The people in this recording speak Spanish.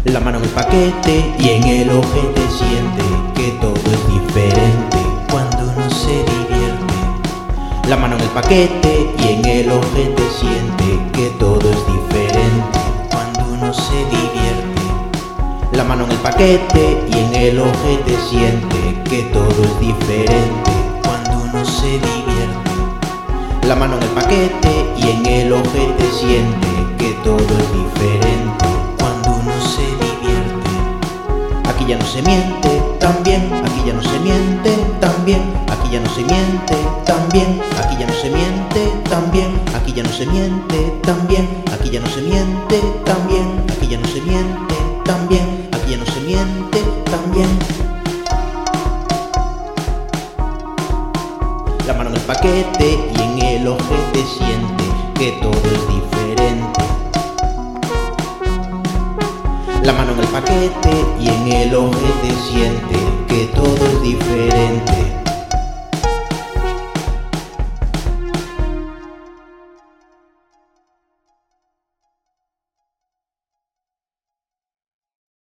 La mano en el paquete y en el ojete siente que todo es diferente cuando uno se divierte. La mano en el paquete y en el ojete siente que todo es diferente cuando uno se divierte. La mano en el paquete y en el ojete siente que todo es diferente cuando uno se divierte. La mano en el paquete y en el ojete siente que todo es diferente cuando uno se divierte. Aquí ya no se miente tan bien, aquí ya no se miente tan bien, aquí ya no se miente tan bien, aquí ya no se miente tan bien, aquí ya no se miente tan bien, aquí ya no se miente tan bien, aquí ya no se miente tan bien, aquí ya no se miente tan bien. La mano en el paquete y en el ojete siente que todo es diferente. La mano en el paquete y en el ojete siente que todo es diferente.